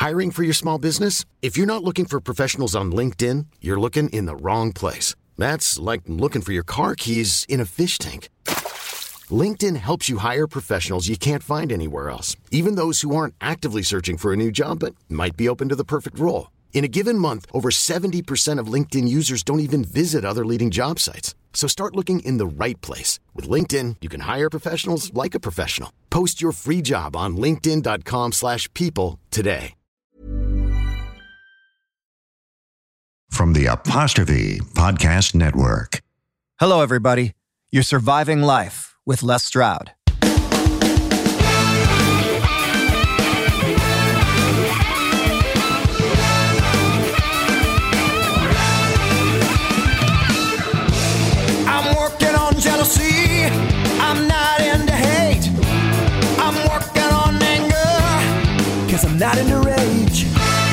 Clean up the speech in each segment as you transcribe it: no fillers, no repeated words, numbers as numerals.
Hiring for your small business? If you're not looking for professionals on LinkedIn, you're looking in the wrong place. That's like looking for your car keys in a fish tank. LinkedIn helps you hire professionals you can't find anywhere else, even those who aren't actively searching for a new job but might be open to the perfect role. In a given month, over 70% of LinkedIn users don't even visit other leading job sites. So start looking in the right place. With LinkedIn, you can hire professionals like a professional. Post your free job on linkedin.com/people today. From the Apostrophe Podcast Network. Hello, everybody. You're surviving life with Les Stroud. I'm working on jealousy. I'm not into hate. I'm working on anger, 'cause I'm not into rage.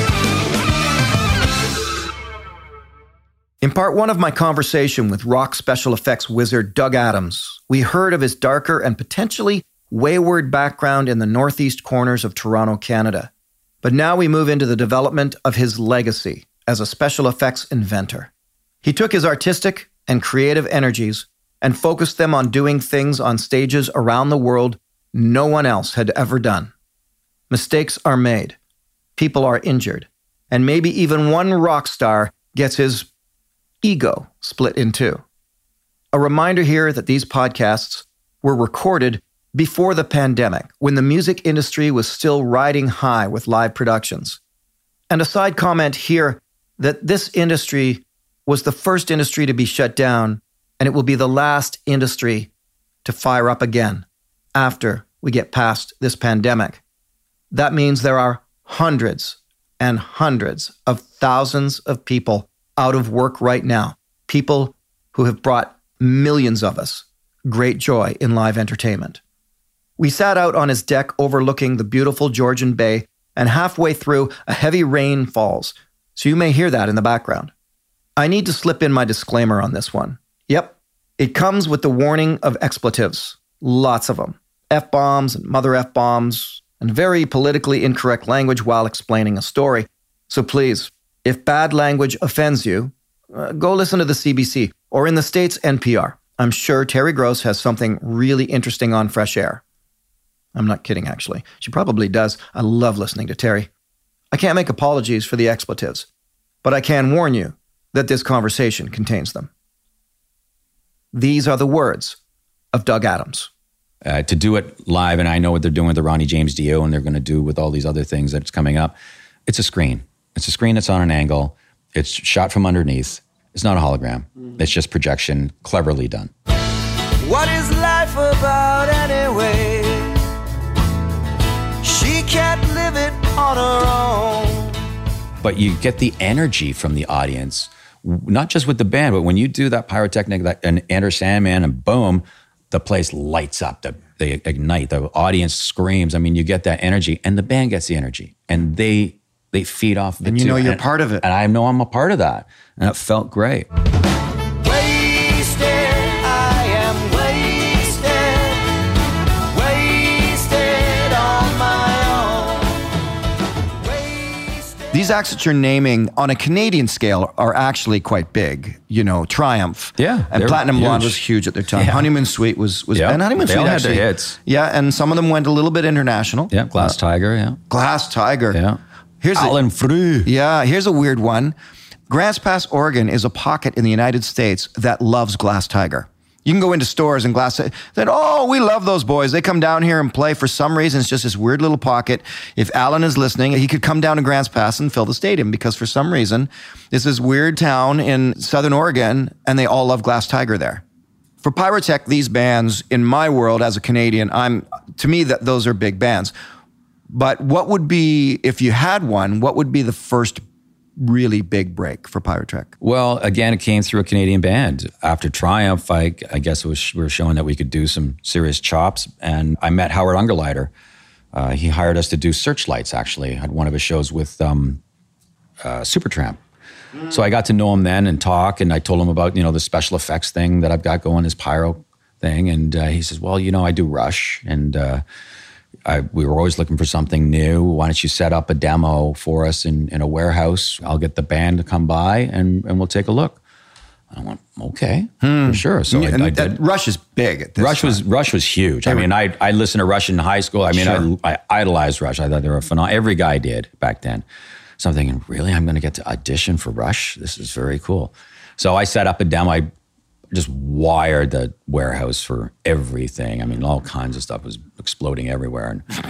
In part one of my conversation with rock special effects wizard Doug Adams, we heard of his darker and potentially wayward background in the northeast corners of Toronto, Canada. But now we move into the development of his legacy as a special effects inventor. He took his artistic and creative energies and focused them on doing things on stages around the world no one else had ever done. Mistakes are made, people are injured, and maybe even one rock star gets his ego split in two. A reminder here that these podcasts were recorded before the pandemic, when the music industry was still riding high with live productions. And a side comment here that this industry was the first industry to be shut down, and it will be the last industry to fire up again after we get past this pandemic. That means there are hundreds and hundreds of thousands of people out of work right now, people who have brought millions of us great joy in live entertainment. We sat out on his deck overlooking the beautiful Georgian Bay, and halfway through, a heavy rain falls, so you may hear that in the background. I need to slip in my disclaimer on this one. Yep, it comes with the warning of expletives, lots of them, F-bombs and mother F-bombs, and very politically incorrect language while explaining a story. So please, if bad language offends you, go listen to the CBC, or in the States, NPR. I'm sure Terry Gross has something really interesting on Fresh Air. I'm not kidding, actually. She probably does. I love listening to Terry. I can't make apologies for the expletives, but I can warn you that this conversation contains them. These are the words of Doug Adams. To do it live, and I know what they're doing with the Ronnie James Dio, and they're going to do with all these other things that's coming up, it's a screen. It's a screen that's on an angle. It's shot from underneath. It's not a hologram. It's just projection, cleverly done. What is life about anyway? She can't live it on her own. But you get the energy from the audience, not just with the band, but when you do that pyrotechnic, and Enter Sandman, and boom, the place lights up. They ignite. The audience screams. I mean, you get that energy, and the band gets the energy, and they feed off of it. And you know you're part of it. And I know I'm a part of that. And it felt great. Wasted, I am wasted on my own. Wasted. These acts that you're naming on a Canadian scale are actually quite big. You know, Triumph. Yeah. And Platinum Blonde was huge at their time. Yeah. Honeymoon Suite was and Honeymoon they Suite all had actually. their hits. Yeah, and some of them went a little bit international. Yeah, Glass Tiger, yeah. Glass Tiger. Yeah. Here's Alan Frew. Yeah, here's a weird one. Grants Pass, Oregon is a pocket in the United States that loves Glass Tiger. You can go into stores and Glass Tiger, we love those boys. They come down here and play. For some reason, it's just this weird little pocket. If Alan is listening, he could come down to Grants Pass and fill the stadium, because for some reason, it's this weird town in Southern Oregon, and they all love Glass Tiger there. For Pyrotech, these bands, in my world as a Canadian, to me, those are big bands. But what would be, if you had one, what would be the first really big break for Pyrotech? Well, again, it came through a Canadian band. After Triumph, I guess we were showing that we could do some serious chops. And I met Howard Ungerleider. He hired us to do Searchlights, actually, at one of his shows with Supertramp. So I got to know him then and talk, and I told him about, the special effects thing that I've got going, this pyro thing. And he says, well, I do Rush. And We were always looking for something new. Why don't you set up a demo for us in a warehouse? I'll get the band to come by and we'll take a look. I went, okay, for sure. So I did. Rush is big at this time. Rush was huge. I mean, I listened to Rush in high school. I mean, Sure. I idolized Rush. I thought they were phenomenal. Every guy did back then. So I'm thinking, really, I'm going to get to audition for Rush? This is very cool. So I set up a demo. I just wired the warehouse for everything. I mean, all kinds of stuff was exploding everywhere.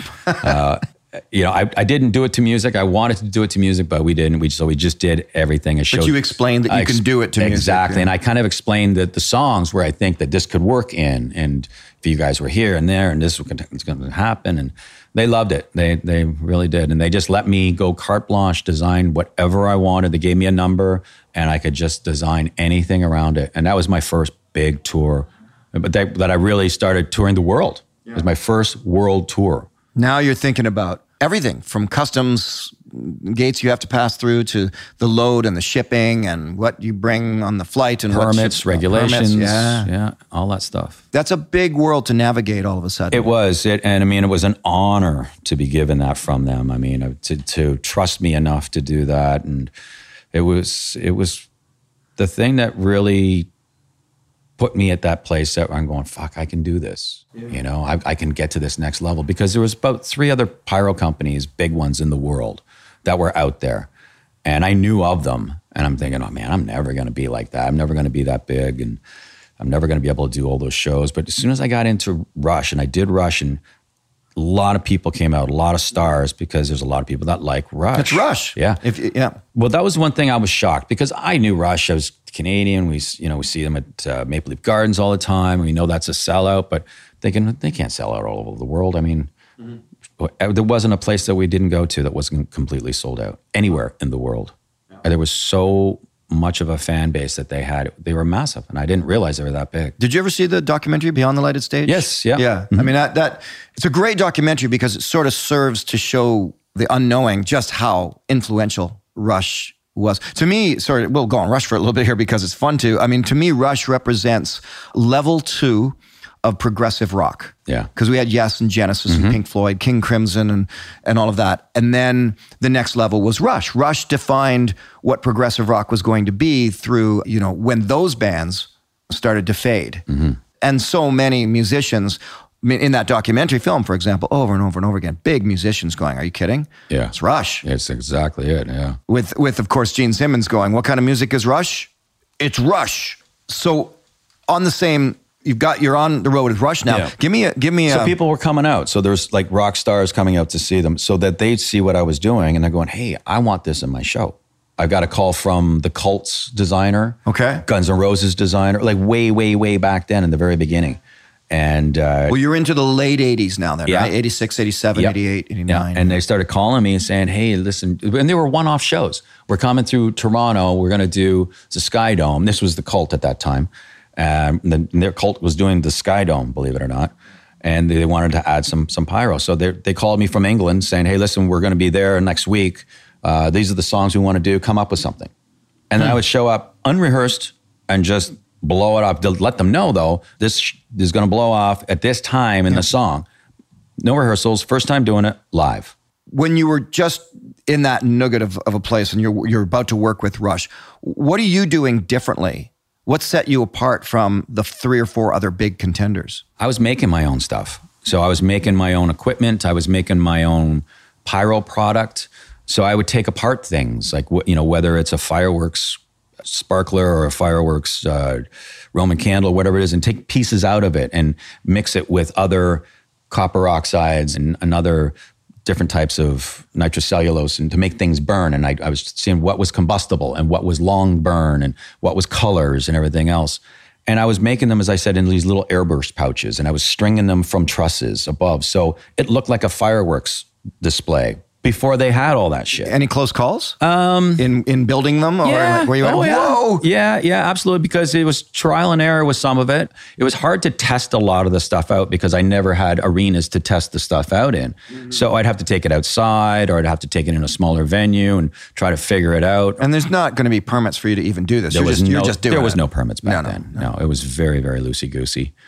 And I didn't do it to music. I wanted to do it to music, but we didn't. So we just did everything. But you explained that you can do it to music. Exactly. Yeah. And I kind of explained that the songs where I think that this could work in, and if you guys were here and there, and this was going to happen, and they loved it. They really did. And they just let me go carte blanche, design whatever I wanted. They gave me a number, and I could just design anything around it. And that was my first big tour. But that I really started touring the world. It was my first world tour. Now you're thinking about everything from customs gates you have to pass through to the load and the shipping and what you bring on the flight and permits, regulations, yeah, all that stuff. That's a big world to navigate all of a sudden. It was, and I mean, it was an honor to be given that from them. I mean, to trust me enough to do that, and it was the thing that really put me at that place that I'm going, fuck, I can do this. Yeah. You know, I can get to this next level, because there was about 3 other pyro companies, big ones in the world, that were out there. And I knew of them. And I'm thinking, oh man, I'm never going to be like that. I'm never going to be that big. And I'm never going to be able to do all those shows. But as soon as I got into Rush, and I did Rush, and a lot of people came out, a lot of stars, because there's a lot of people that like Rush. It's Rush. Yeah. Yeah. Well, that was one thing I was shocked, because I knew Rush. I was Canadian. We see them at Maple Leaf Gardens all the time. We know that's a sellout, but thinking they can't sell out all over the world. I mean, there wasn't a place that we didn't go to that wasn't completely sold out anywhere in the world. There was so much of a fan base that they had. They were massive, and I didn't realize they were that big. Did you ever see the documentary Beyond the Lighted Stage? Yes, yeah. Yeah. Mm-hmm. I mean, that it's a great documentary because it sort of serves to show the unknowing just how influential Rush was. To me, we'll go on Rush for a little bit here because it's fun to. I mean, to me, Rush represents level 2 of progressive rock. Yeah. Because we had Yes and Genesis and Pink Floyd, King Crimson and all of that. And then the next level was Rush. Rush defined what progressive rock was going to be through, when those bands started to fade. Mm-hmm. And so many musicians, in that documentary film, for example, over and over and over again, big musicians going, are you kidding? Yeah. It's Rush. It's exactly it, yeah. With of course, Gene Simmons going, what kind of music is Rush? It's Rush. So on the same... You're on the road with Rush now. Yeah. Give me a... So people were coming out. So there's like rock stars coming out to see them so that they'd see what I was doing. And they're going, hey, I want this in my show. I got a call from the Cult's designer. Okay. Guns N' Roses designer, like way, way, way back then in the very beginning. And... well, you're into the late 80s now then, yeah. right? 86, 87, 88, 89. Yeah. And they started calling me and saying, hey, listen, and they were one-off shows. We're coming through Toronto. We're going to do the Sky Dome. This was the Cult at that time. Their Cult was doing the Sky Dome, believe it or not, and they wanted to add some pyro. So they called me from England saying, hey, listen, we're going to be there next week. These are the songs we want to do. Come up with something. And then I would show up unrehearsed and just blow it off. To let them know, though, this is going to blow off at this time in the song. No rehearsals, first time doing it live. When you were just in that nugget of a place and you're about to work with Rush, what are you doing differently? What set you apart from the 3 or 4 other big contenders? I was making my own stuff. So I was making my own equipment. I was making my own pyro product. So I would take apart things like, whether it's a fireworks sparkler or a fireworks Roman candle, whatever it is, and take pieces out of it and mix it with other copper oxides and other different types of nitrocellulose and to make things burn. And I was seeing what was combustible and what was long burn and what was colors and everything else. And I was making them, as I said, in these little airburst pouches, and I was stringing them from trusses above. So it looked like a fireworks display before they had all that shit. Any close calls in building them? Or were you whoa? Yeah, absolutely. Because it was trial and error with some of it. It was hard to test a lot of the stuff out because I never had arenas to test the stuff out in. Mm-hmm. So I'd have to take it outside, or I'd have to take it in a smaller venue and try to figure it out. And there's not going to be permits for you to even do this. You're just doing it. There was no permits back then. No, it was very, very loosey-goosey.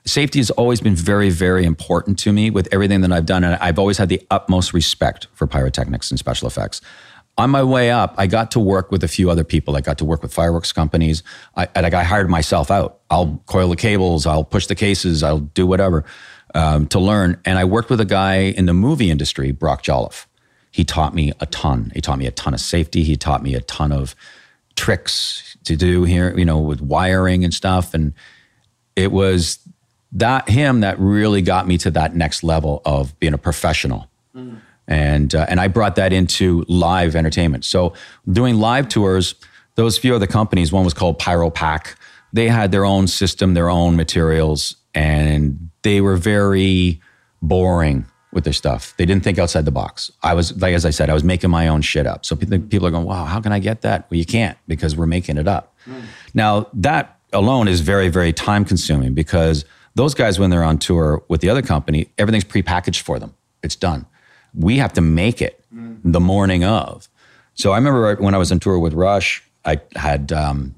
Safety has always been very, very important to me with everything that I've done. And I've always had the utmost respect for pyrotechnics and special effects. On my way up, I got to work with a few other people. I got to work with fireworks companies. I hired myself out. I'll coil the cables, I'll push the cases, I'll do whatever to learn. And I worked with a guy in the movie industry, Brock Jolliffe. He taught me a ton. He taught me a ton of safety. He taught me a ton of tricks to do here, with wiring and stuff. And it was him that really got me to that next level of being a professional. Mm. And I brought that into live entertainment. So doing live tours, those few other companies, one was called Pyropack. They had their own system, their own materials, and they were very boring with their stuff. They didn't think outside the box. I was, like, as I said, I was making my own shit up. So people are going, wow, how can I get that? Well, you can't, because we're making it up. Mm. Now, that alone is very, very time consuming, because those guys, when they're on tour with the other company, everything's prepackaged for them. It's done. We have to make it the morning of. So I remember when I was on tour with Rush, I had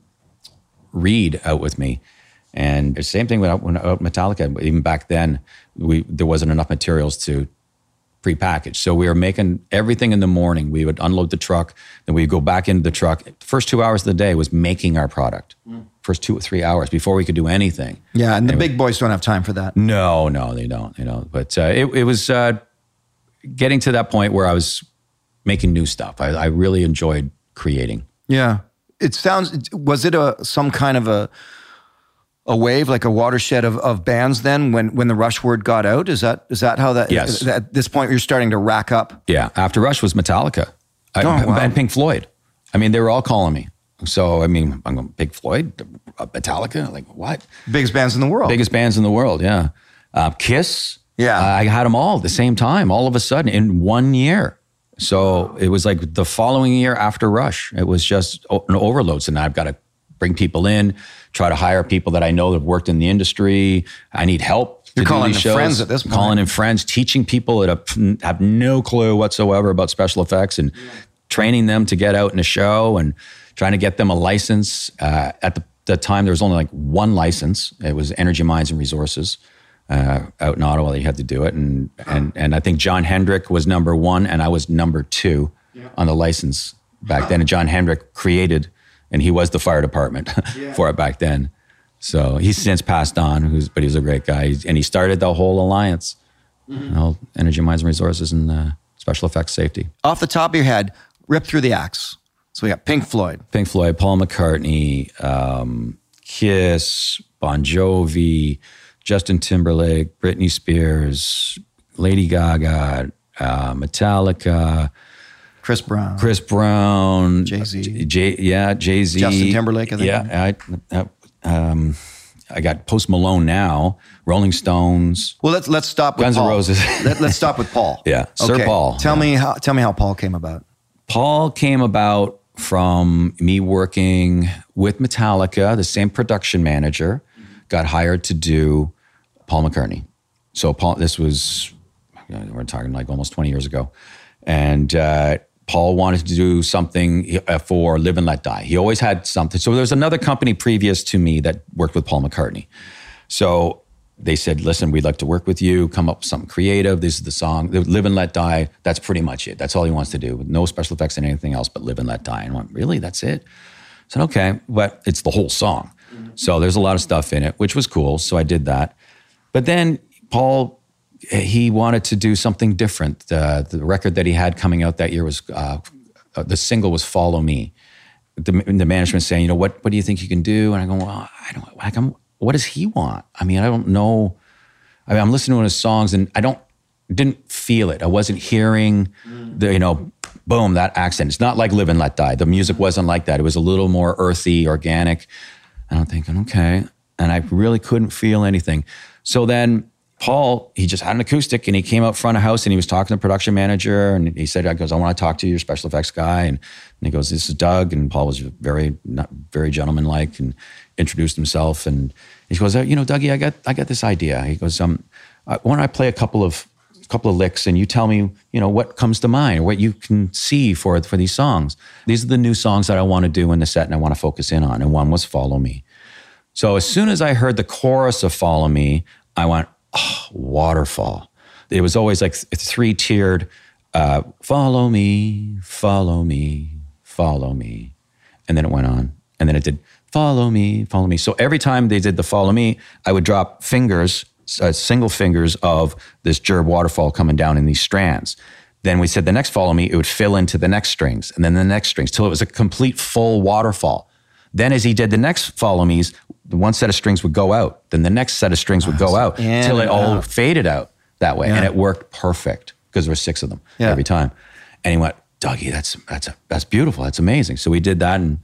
Reed out with me. And the same thing when out Metallica. Even back then, there wasn't enough materials to prepackage. So we were making everything in the morning. We would unload the truck, then we'd go back into the truck. The first 2 hours of the day was making our product. First 2 or 3 hours before we could do anything. Yeah, and the big boys don't have time for that. No, they don't. But it was getting to that point where I was making new stuff. I really enjoyed creating. Yeah. It sounds, was it some kind of a wave, like a watershed of bands then when the Rush word got out? Is that how that, yes. At this point you're starting to rack up? Yeah. After Rush was Metallica. And Pink Floyd. I mean, they were all calling me. So, I mean, I'm going, Pink Floyd, Metallica, like what? Biggest bands in the world. Biggest bands in the world, yeah. Kiss. Yeah. I had them all at the same time, all of a sudden in 1 year. So it was like the following year after Rush. It was just an overload. So now I've got to bring people in, try to hire people that I know that have worked in the industry. I need help. You're calling in friends at this point. Calling in friends, teaching people that have no clue whatsoever about special effects and training them to get out in a show and trying to get them a license. At the time, there was only like one license. It was Energy Mines and Resources out in Ottawa that you had to do it. And I think John Hendrick was number 1 and I was number 2 on the license back then. And John Hendrick created, and he was the fire department for it back then. So he's since passed on, but he was a great guy. And he started the whole alliance, Energy Mines and Resources and special effects safety. Off the top of your head, rip through the acts. So we got Pink Floyd, Paul McCartney, Kiss, Bon Jovi, Justin Timberlake, Britney Spears, Lady Gaga, Metallica, Chris Brown, Jay-Z, Jay-Z, Justin Timberlake. I think. I got Post Malone now, Rolling Stones. Well, let's stop with Guns Paul. N' Roses. Let's stop with Paul. Yeah, Sir okay. Paul. Tell me how Paul came about. Paul came about from me working with Metallica. The same production manager got hired to do Paul McCartney. So Paul, this was, we're talking like almost 20 years ago. And Paul wanted to do something for Live and Let Die. He always had something. So there was another company previous to me that worked with Paul McCartney. So they said, listen, we'd like to work with you, come up with something creative. This is the song, Live and Let Die. That's pretty much it. That's all he wants to do. No special effects and anything else but Live and Let Die. And I went, really? That's it? I said, okay, but it's the whole song. So there's a lot of stuff in it, which was cool. So I did that. But then Paul, he wanted to do something different. The record that he had coming out that year was, the single was Follow Me. The management saying, what do you think you can do? And I go, well, what does he want? I mean, I don't know. I mean, I'm listening to his songs and didn't feel it. I wasn't hearing the, boom, that accent. It's not like Live and Let Die. The music wasn't like that. It was a little more earthy, organic. And I'm thinking, okay. And I really couldn't feel anything. So then Paul, he just had an acoustic and he came out front of house and he was talking to the production manager and he said, I want to talk to your special effects guy. And he goes, this is Doug. And Paul was very gentlemanlike and introduced himself. And he goes, Dougie, I got this idea. He goes, why don't I play a couple of licks and you tell me, what comes to mind or what you can see for these songs. These are the new songs that I want to do in the set and I want to focus in on. And one was Follow Me. So as soon as I heard the chorus of Follow Me, I went, oh, waterfall. It was always like 3-tiered, follow me, follow me, follow me. And then it went on. And then it did, follow me, follow me. So every time they did the follow me, I would drop fingers, single fingers of this Jerb waterfall coming down in these strands. Then we said the next follow me, it would fill into the next strings and then the next strings till it was a complete full waterfall. Then as he did the next follow me's, the one set of strings would go out. Then the next set of strings would go out till it all faded out that way. Yeah. And it worked perfect because there were 6 of them every time. And he went, Dougie, that's beautiful. That's amazing. So we did that. And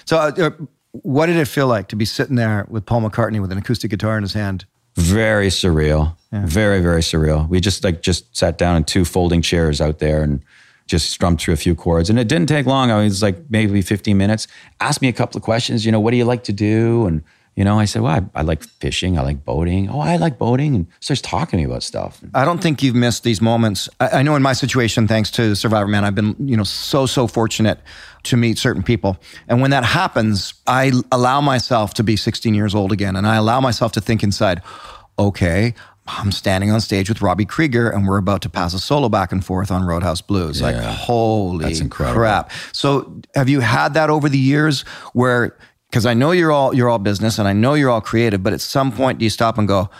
so what did it feel like to be sitting there with Paul McCartney with an acoustic guitar in his hand? Very surreal. Yeah. Very, very surreal. We just sat down in 2 folding chairs out there and just strummed through a few chords. And it didn't take long. I was like maybe 15 minutes. Asked me a couple of questions, what do you like to do? And, I said, well, I like fishing. I like boating. Oh, I like boating. And starts talking to me about stuff. I don't think you've missed these moments. I know in my situation, thanks to Survivor Man, I've been, so fortunate to meet certain people. And when that happens, I allow myself to be 16 years old again. And I allow myself to think inside, okay, I'm standing on stage with Robbie Krieger and we're about to pass a solo back and forth on Roadhouse Blues. Yeah, like, holy crap. So have you had that over the years where, because I know you're all business and I know you're all creative, but at some point do you stop and go,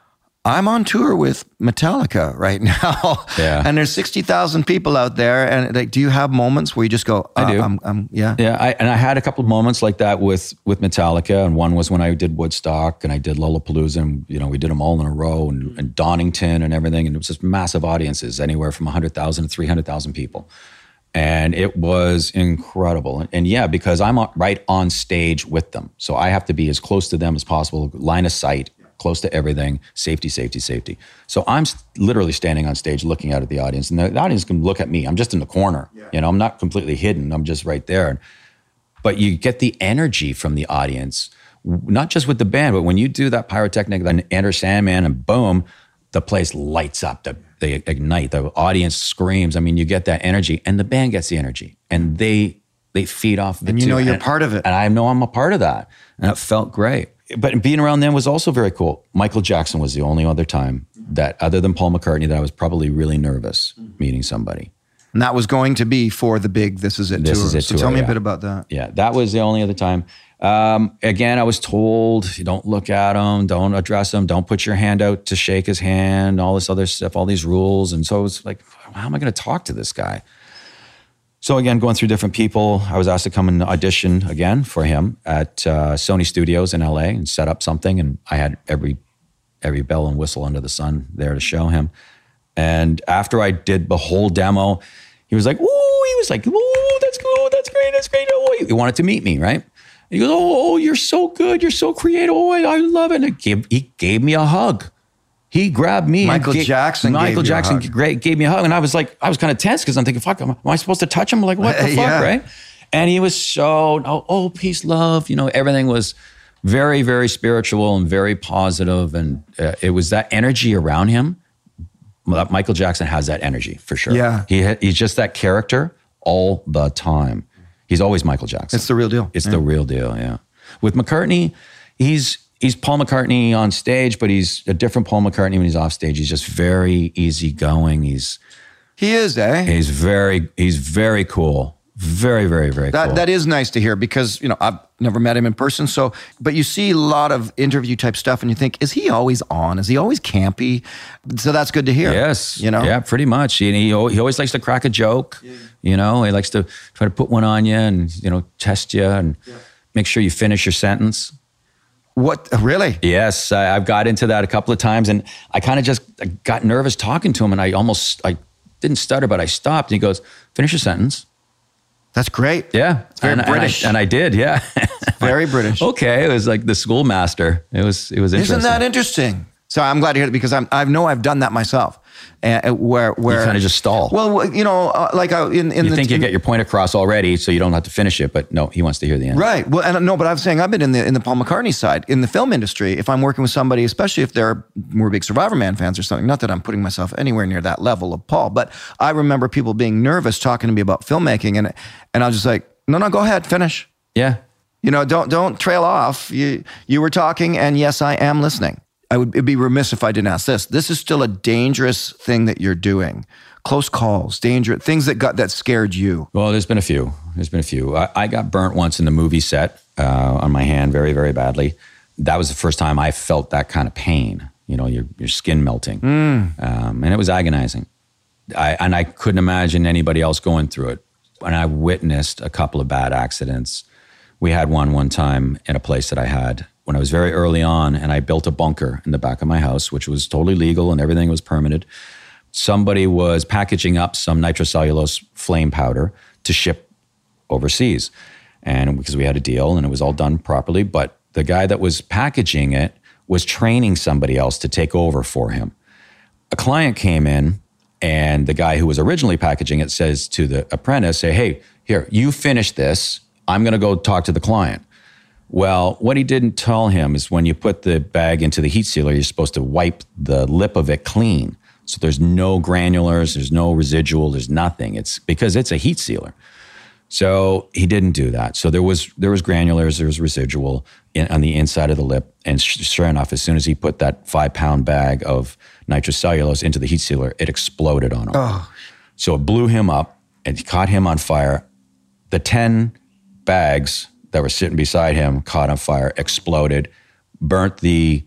I'm on tour with Metallica right now. Yeah. And there's 60,000 people out there. And like, do you have moments where you just go, I do. Yeah. I had a couple of moments like that with Metallica. And one was when I did Woodstock and I did Lollapalooza and, we did them all in a row and Donington and everything. And it was just massive audiences, anywhere from 100,000 to 300,000 people. And it was incredible. And yeah, because I'm right on stage with them. So I have to be as close to them as possible, line of sight, close to everything, safety, safety, safety. So I'm literally standing on stage looking out at the audience and the audience can look at me. I'm just in the corner, I'm not completely hidden. I'm just right there. But you get the energy from the audience, not just with the band, but when you do that pyrotechnic, then Enter Sandman and boom, the place lights up, they ignite, the audience screams. I mean, you get that energy and the band gets the energy and they feed off of it and too. You're part of it. And I know I'm a part of that. And it felt great. But being around them was also very cool. Michael Jackson was the only other time that, other than Paul McCartney, that I was probably really nervous meeting somebody. And that was going to be for the big This Is It tour. So tell me a bit about that. Yeah, that was the only other time. Again, I was told, don't look at him, don't address him, don't put your hand out to shake his hand, all this other stuff, all these rules. And so it was like, how am I going to talk to this guy? So again, going through different people, I was asked to come and audition again for him at Sony Studios in LA and set up something. And I had every bell and whistle under the sun there to show him. And after I did the whole demo, he was like, ooh, that's cool, that's great, that's great. Oh, he wanted to meet me, right? He goes, oh, you're so good, you're so creative. Oh, I love it. And he gave me a hug. He grabbed me. Michael Jackson gave me a hug. And I was kind of tense because I'm thinking, fuck, am I supposed to touch him? Like, what the fuck, right? And he was so, peace, love. Everything was very, very spiritual and very positive. And it was that energy around him. Michael Jackson has that energy for sure. Yeah. He's just that character all the time. He's always Michael Jackson. It's the real deal. It's the real deal, yeah. With McCartney, he's Paul McCartney on stage, but he's a different Paul McCartney when he's off stage. He's just very easygoing. He is, eh? He's very cool. Very, very, very cool. That is nice to hear because, I've never met him in person. So, but you see a lot of interview type stuff and you think, is he always on? Is he always campy? So that's good to hear. Yes. Yeah, pretty much. He always likes to crack a joke. Yeah. He likes to try to put one on you and, test you and make sure you finish your sentence. What, really? Yes. I've got into that a couple of times and I kind of just got nervous talking to him and I didn't stutter, but I stopped. And he goes, finish your sentence. That's great. Yeah. It's very British. And I did, yeah. Very British. Okay. It was like the schoolmaster. It was interesting. Isn't that interesting? So I'm glad to hear it because I know I've done that myself. Where you kind of just stall. Well, you think you get your point across already, so you don't have to finish it. But no, he wants to hear the end. Right. Well, and no, but I was saying I've been in the Paul McCartney side in the film industry. If I'm working with somebody, especially if they're more big Survivor Man fans or something, not that I'm putting myself anywhere near that level of Paul, but I remember people being nervous talking to me about filmmaking, and I was just like, no, go ahead, finish. Yeah. Don't trail off. You were talking, and yes, I am listening. It'd be remiss if I didn't ask this. This is still a dangerous thing that you're doing. Close calls, dangerous things that scared you. Well, there's been a few. I got burnt once in the movie set on my hand very, very badly. That was the first time I felt that kind of pain. Your skin melting, and it was agonizing. I couldn't imagine anybody else going through it. And I witnessed a couple of bad accidents. We had one time in a place that I had when I was very early on, and I built a bunker in the back of my house, which was totally legal and everything was permitted. Somebody was packaging up some nitrocellulose flame powder to ship overseas. And because we had a deal and it was all done properly, but the guy that was packaging it was training somebody else to take over for him. A client came in, and the guy who was originally packaging it says to the apprentice, hey, here, you finish this. I'm going to go talk to the client. Well, what he didn't tell him is when you put the bag into the heat sealer, you're supposed to wipe the lip of it clean. So there's no granulars, there's no residual, there's nothing. It's because it's a heat sealer. So he didn't do that. So there was granulars, there was residual on the inside of the lip. And sure enough, as soon as he put that 5-pound bag of nitrocellulose into the heat sealer, it exploded on him. Oh. So it blew him up and caught him on fire. The 10 bags that were sitting beside him caught on fire, exploded, burnt the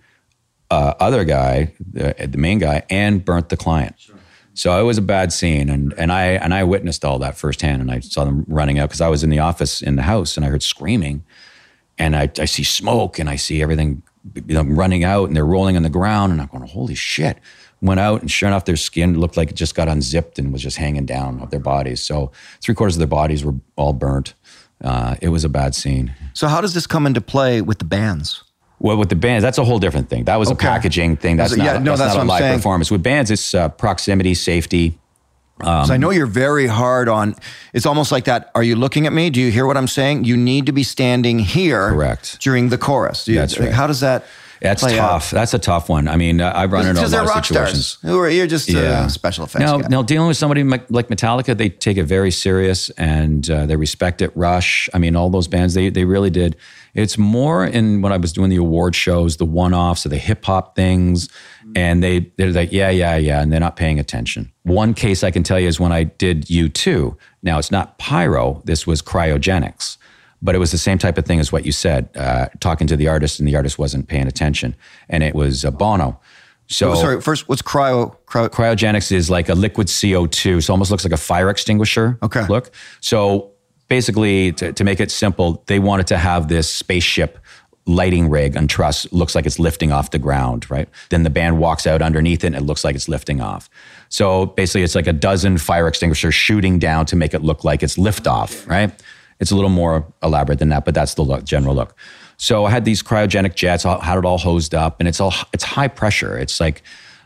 other guy, the main guy, and burnt the client. Sure. So it was a bad scene, and I witnessed all that firsthand, and I saw them running out because I was in the office in the house, and I heard screaming, and I see smoke, and I see everything running out, and they're rolling on the ground, and I'm going, holy shit. Went out, and sure enough, their skin looked like it just got unzipped and was just hanging down of their bodies. So 3/4 of their bodies were all burnt. It was a bad scene. So how does this come into play with the bands? Well, with the bands, that's a whole different thing. That was a packaging thing. That's not a live performance. With bands, it's proximity, safety. So I know you're very hard on, it's almost like that, are you looking at me? Do you hear what I'm saying? You need to be standing here. Correct. During the chorus. That's right. How does that That's play tough. out? That's a tough one. I mean, I've run into a lot of situations. You're just a special effects guy. No, dealing with somebody like Metallica, they take it very serious and they respect it. Rush, I mean, all those bands, they really did. It's more in when I was doing the award shows, the one-offs or the hip-hop things, and they're like, yeah, and they're not paying attention. One case I can tell you is when I did U2. Now, it's not pyro. This was cryogenics. But it was the same type of thing as what you said, talking to the artist, and the artist wasn't paying attention. And it was Bono. So, sorry, first, what's cryogenics is like a liquid CO2. So it almost looks like a fire extinguisher look. So basically, to make it simple, they wanted to have this spaceship lighting rig and truss, looks like it's lifting off the ground, right? Then the band walks out underneath it and it looks like it's lifting off. So basically, it's like a dozen fire extinguishers shooting down to make it look like it's liftoff, right? It's a little more elaborate than that, but that's the look, general look. So I had these cryogenic jets, I had it all hosed up, and it's high pressure. It's like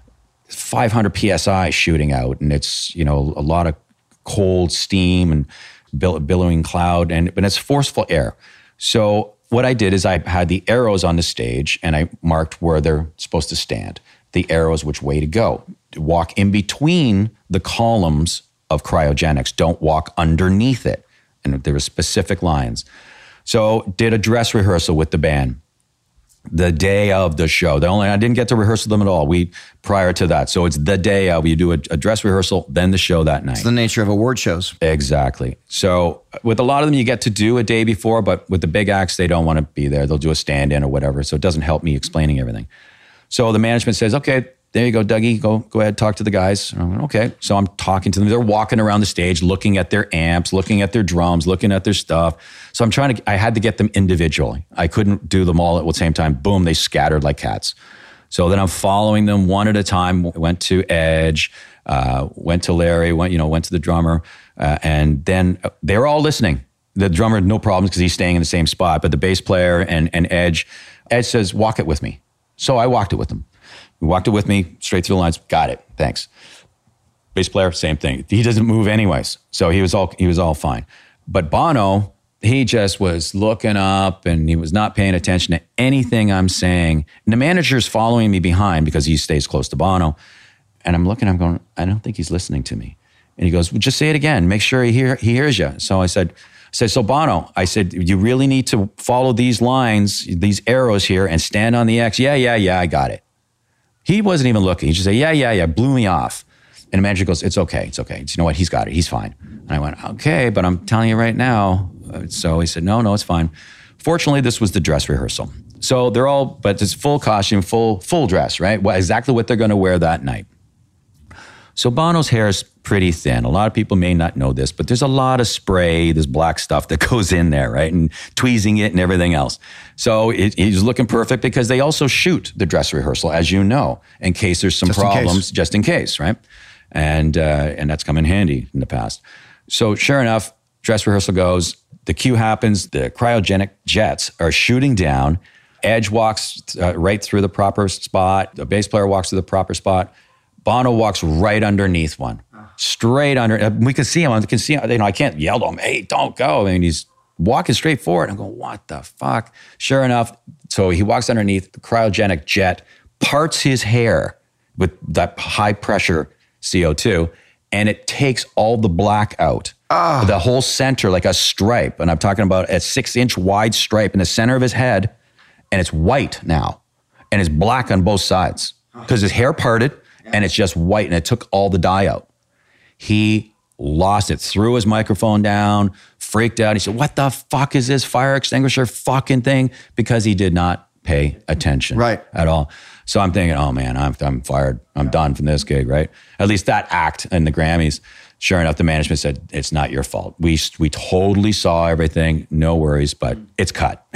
500 PSI shooting out, and it's, a lot of cold steam and billowing cloud, but it's forceful air. So what I did is I had the arrows on the stage, and I marked where they're supposed to stand. The arrows, which way to go. Walk in between the columns of cryogenics. Don't walk underneath it. And there were specific lines. So did a dress rehearsal with the band the day of the show. I didn't get to rehearsal them at all. Prior to that. So it's the day of, you do a dress rehearsal, then the show that night. It's the nature of award shows. Exactly. So with a lot of them, you get to do a day before, but with the big acts, they don't want to be there. They'll do a stand-in or whatever. So it doesn't help me explaining everything. So the management says, okay, there you go, Dougie, go ahead, talk to the guys. And I'm like, okay. So I'm talking to them. They're walking around the stage, looking at their amps, looking at their drums, looking at their stuff. So I had to get them individually. I couldn't do them all at the same time. Boom, they scattered like cats. So then I'm following them one at a time. Went to Edge, went to Larry, went to the drummer. And then they were all listening. The drummer, no problems because he's staying in the same spot. But the bass player and Edge says, walk it with me. So I walked it with them. He walked it with me, straight through the lines. Got it. Thanks. Bass player, same thing. He doesn't move anyways. So he was all fine. But Bono, he just was looking up and he was not paying attention to anything I'm saying. And the manager's following me behind because he stays close to Bono. And I'm looking, I'm going, I don't think he's listening to me. And he goes, well, just say it again. Make sure he hears you. So I said, said, so Bono, I said, you really need to follow these lines, these arrows here, and stand on the X. Yeah, I got it. He wasn't even looking. He just said, yeah, blew me off. And the manager goes, it's okay. You know what? He's got it. He's fine. And I went, okay, but I'm telling you right now. So he said, no, it's fine. Fortunately, this was the dress rehearsal. So they're all, but it's full costume, full dress, right? Well, exactly what they're going to wear that night. So Bono's hair is pretty thin. A lot of people may not know this, but there's a lot of spray, this black stuff that goes in there, right? And tweezing it and everything else. So he's looking perfect because they also shoot the dress rehearsal, as you know, in case there's some problems, just in case, right? And that's come in handy in the past. So sure enough, dress rehearsal goes, the cue happens, the cryogenic jets are shooting down, Edge walks right through the proper spot, the bass player walks to the proper spot, Bono walks right underneath one, straight under. We can see him. I can't yell to him, hey, don't go. I mean, he's walking straight forward. I'm going, what the fuck? Sure enough, so he walks underneath, the cryogenic jet parts his hair with that high pressure CO2, and it takes all the black out. The whole center, like a stripe. And I'm talking about a 6-inch wide stripe in the center of his head, and it's white now. And it's black on both sides because his hair parted. And it's just white, and it took all the dye out. He lost it, threw his microphone down, freaked out. He said, what the fuck is this fire extinguisher fucking thing? Because he did not pay attention at all. So I'm thinking, oh man, I'm fired. I'm done from this gig, right? At least that act in the Grammys. Sure enough, the management said, it's not your fault. We totally saw everything. No worries, but it's cut.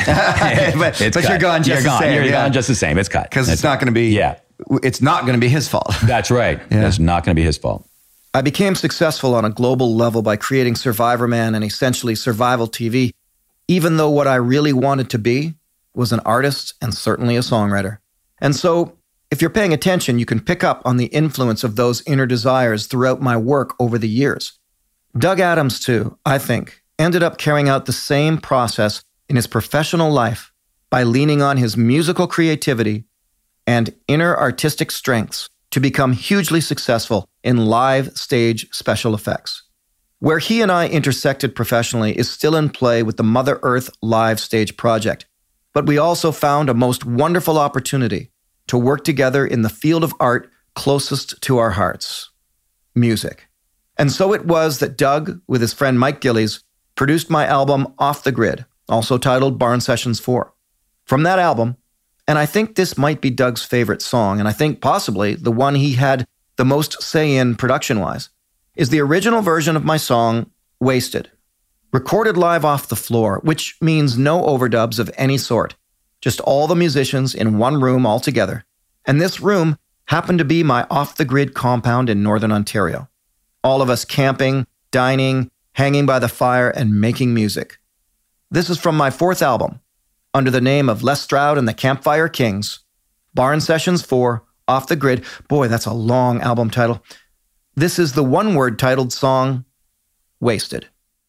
but you're gone just the same. You're gone just the same. It's cut. Because it's not going to be... Yeah. It's not going to be his fault. That's right. Yeah. It's not going to be his fault. I became successful on a global level by creating Survivor Man and essentially survival TV, even though what I really wanted to be was an artist and certainly a songwriter. And so, if you're paying attention, you can pick up on the influence of those inner desires throughout my work over the years. Doug Adams, too, I think, ended up carrying out the same process in his professional life by leaning on his musical creativity and inner artistic strengths to become hugely successful in live stage special effects. Where he and I intersected professionally is still in play with the Mother Earth live stage project, but we also found a most wonderful opportunity to work together in the field of art closest to our hearts, music. And so it was that Doug, with his friend Mike Gillies, produced my album Off the Grid, also titled Barn Sessions 4. From that album, and I think this might be Doug's favorite song, and I think possibly the one he had the most say in production-wise, is the original version of my song, Wasted, recorded live off the floor, which means no overdubs of any sort, just all the musicians in one room all together. And this room happened to be my off-the-grid compound in Northern Ontario. All of us camping, dining, hanging by the fire, and making music. This is from my 4th album, under the name of Les Stroud and the Campfire Kings, Barn Sessions 4, Off the Grid. Boy, that's a long album title. This is the one-word titled song, Wasted.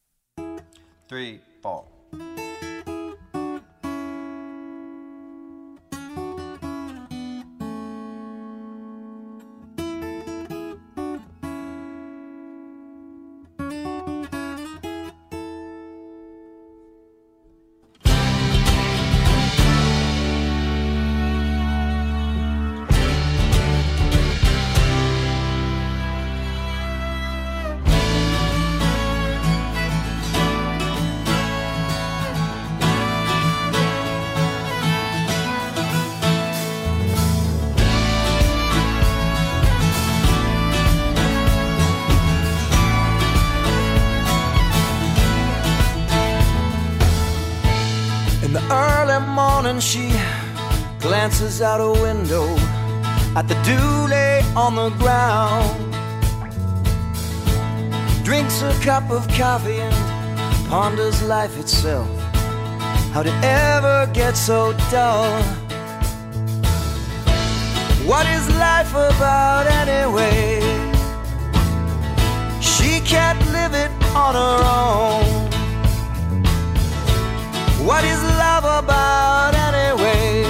3, 4. She glances out a window at the dew lay on the ground, drinks a cup of coffee and ponders life itself. How'd it ever get so dull? What is life about anyway? She can't live it on her own. What is love about anyway?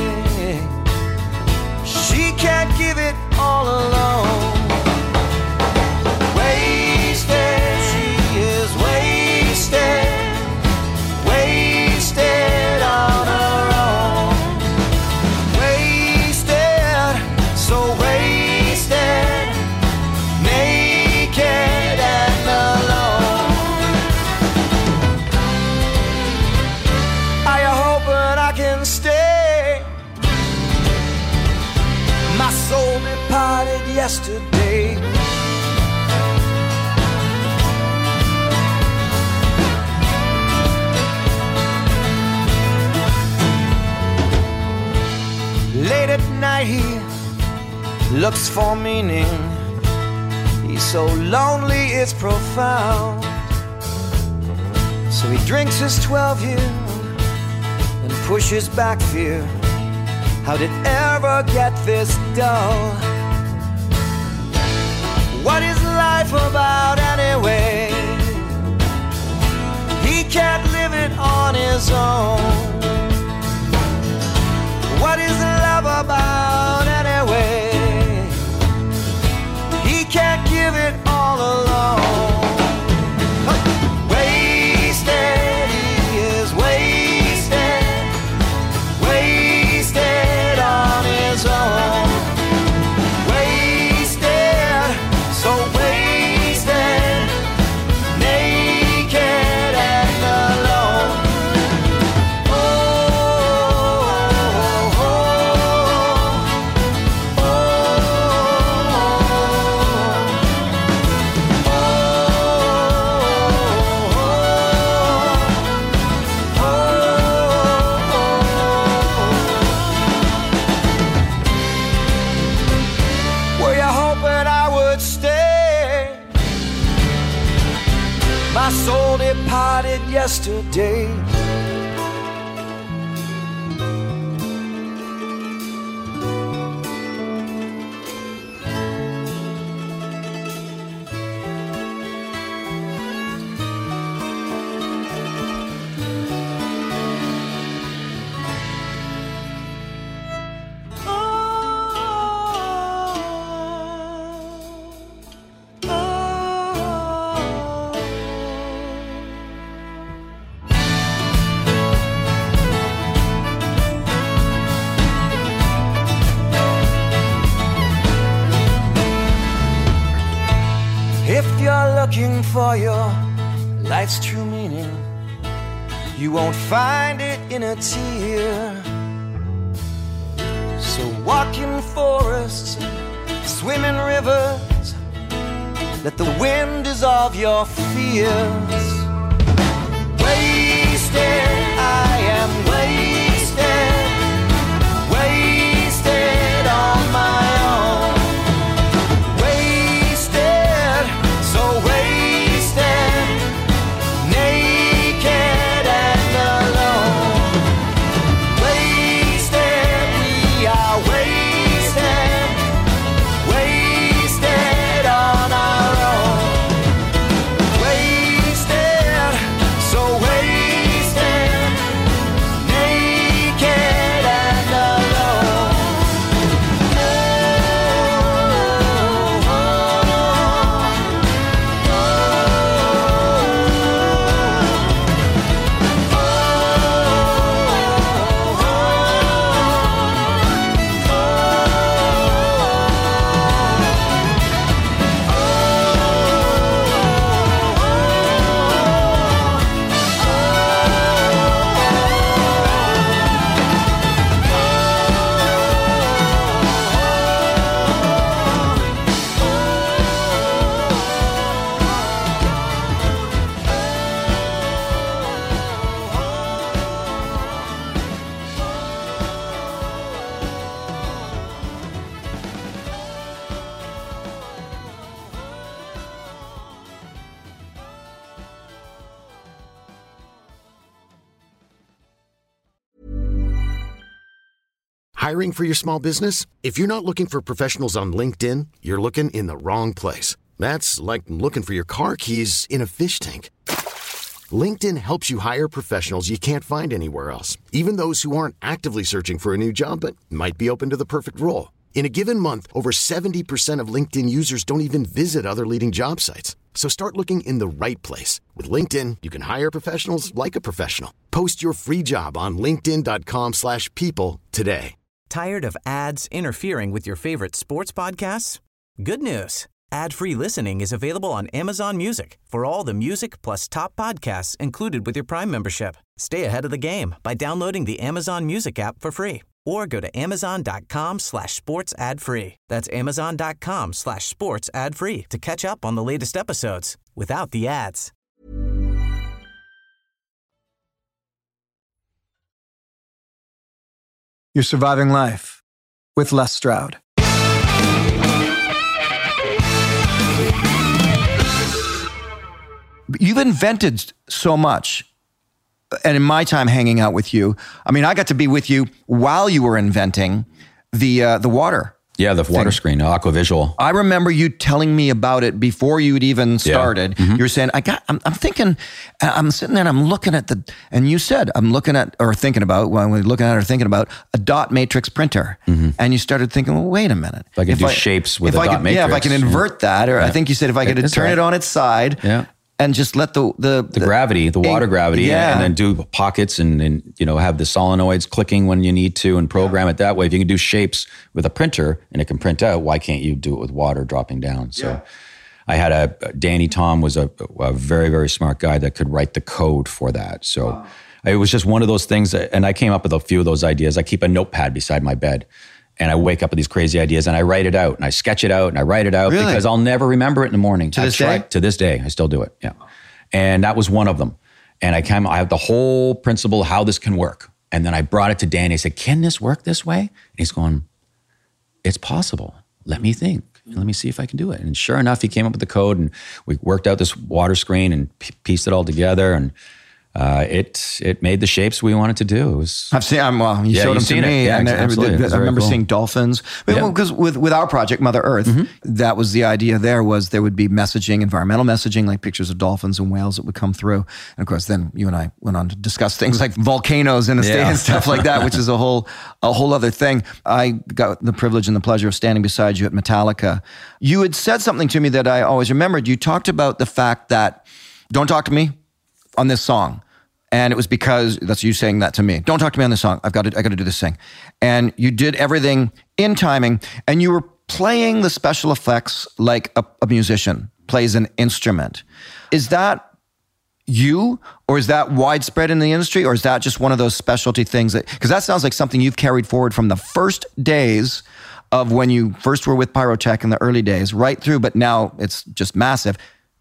She can't give it all alone. Wasted, she is wasted. yesterday. Late at night he looks for meaning. He's so lonely it's profound. So he drinks his 12 year and pushes back fear. How'd it ever get this dull? What is life about anyway? He can't live it on his own. What is love about anyway? He can't give it all alone. Wasted, he is wasted, wasted on his own. Wasted, so wasted, naked and alone. Were you hoping I would stay? My soul departed yesterday. If you're looking for your life's true meaning, you won't find it in a tear. So walk in forests, swim in rivers, let the wind dissolve your fears. Wasted, I am wasted, wasted on my own. Wasted, so wasted, naked and alone. Wasted, we are wasted, wasted on our own. Wasted, so wasted, naked and alone. Hiring for your small business? If you're not looking for professionals on LinkedIn, you're looking in the wrong place. That's like looking for your car keys in a fish tank. LinkedIn helps you hire professionals you can't find anywhere else, even those who aren't actively searching for a new job but might be open to the perfect role. In a given month, over 70% of LinkedIn users don't even visit other leading job sites. So start looking in the right place. With LinkedIn, you can hire professionals like a professional. Post your free job on linkedin.com/people today. Tired of ads interfering with your favorite sports podcasts? Good news. Ad-free listening is available on Amazon Music for all the music plus top podcasts included with your Prime membership. Stay ahead of the game by downloading the Amazon Music app for free or go to amazon.com/sports ad free. That's amazon.com/sports ad free to catch up on the latest episodes without the ads. You're surviving life with Les Stroud. You've invented so much. And in my time hanging out with you, I mean, I got to be with you while you were inventing the water. Yeah, the water screen, Aquavisual. I remember you telling me about it before you'd even started. Yeah. Mm-hmm. You were saying, I'm thinking, I'm sitting there and I'm looking at and you said, I'm looking at or thinking about, when we're looking at or thinking about a dot matrix printer. Mm-hmm. And you started thinking, well, wait a minute. If I could do shapes with a dot matrix. Yeah, if I can invert that, or I think you said if I could turn it on its side. Yeah. And just let the gravity, the water gravity, and then do pockets and have the solenoids clicking when you need to and program it that way. If you can do shapes with a printer and it can print out, why can't you do it with water dropping down? So I had Danny Tom was a very, very smart guy that could write the code for that. So it was just one of those things and I came up with a few of those ideas. I keep a notepad beside my bed. And I wake up with these crazy ideas and I write it out and I sketch it out and I write it out because I'll never remember it in the morning. To this day? To this day, I still do it. Yeah. And that was one of them. And I have the whole principle how this can work. And then I brought it to Danny. I said, can this work this way? And he's going, it's possible. Let me think. Let me see if I can do it. And sure enough, he came up with the code and we worked out this water screen and pieced it all together. And it made the shapes we wanted to do. I've seen. You showed them to me, and I remember seeing dolphins. Because with our project, Mother Earth, that was the idea. There would be messaging, environmental messaging, like pictures of dolphins and whales that would come through. And of course, then you and I went on to discuss things like volcanoes in the state and stuff like that, which is a whole other thing. I got the privilege and the pleasure of standing beside you at Metallica. You had said something to me that I always remembered. You talked about the fact that don't talk to me on this song. And it was because that's you saying that to me. Don't talk to me on this song. I got to do this thing. And you did everything in timing and you were playing the special effects like a musician plays an instrument. Is that you, or is that widespread in the industry, or is that just one of those specialty things because that sounds like something you've carried forward from the first days of when you first were with Pyrotech in the early days, right through, but now it's just massive.